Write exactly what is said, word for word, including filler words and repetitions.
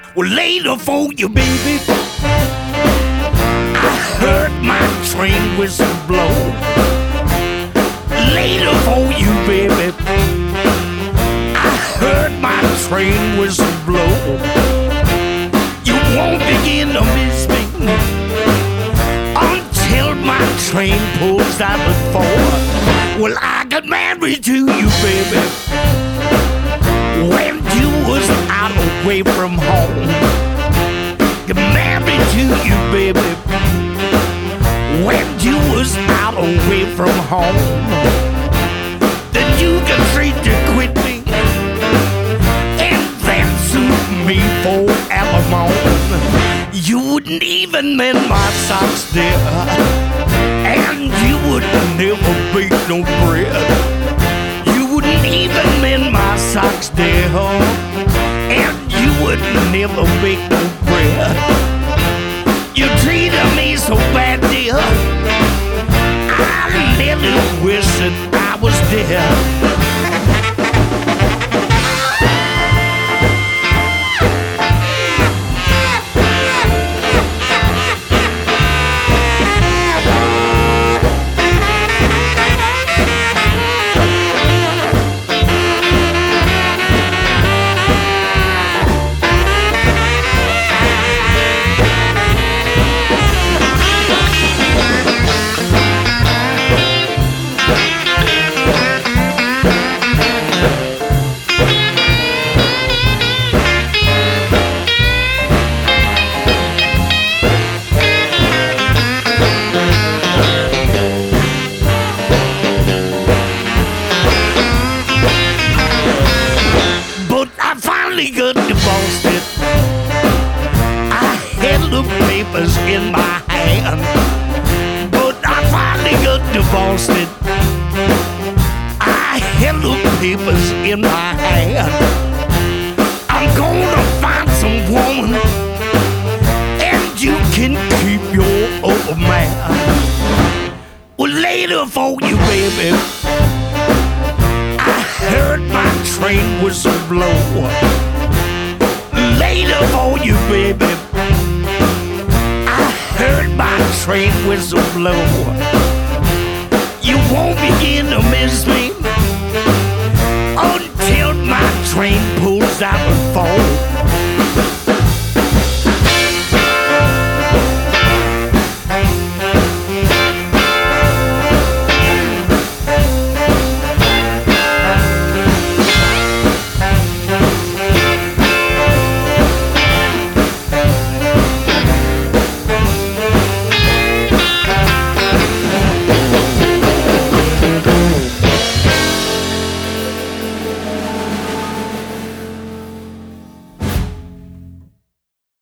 Well, later for you, baby, I heard my train whistle blow. Later for you, baby, I heard my train whistle blow. You won't begin to miss me until my train pulls out the four. Well, I got married to you, baby, when you was out away from home. Got married to you, baby, when you was out away from home. Then you got straight to quit me and then sued me for alimony. You wouldn't even mend my socks, dear, and you would never bake no bread. You wouldn't even mend my socks, dear, and you would never bake no bread. You treated me so bad, dear, I nearly wish that I was dead. Got divorced it. I had the papers in my hand, but I finally got divorced it. I had the papers in my hand. I'm gonna find some woman, and you can keep your old man. Well, later for you, baby, I heard my train whistle blow. Later for you, baby, I heard my train whistle blow. You won't begin to miss me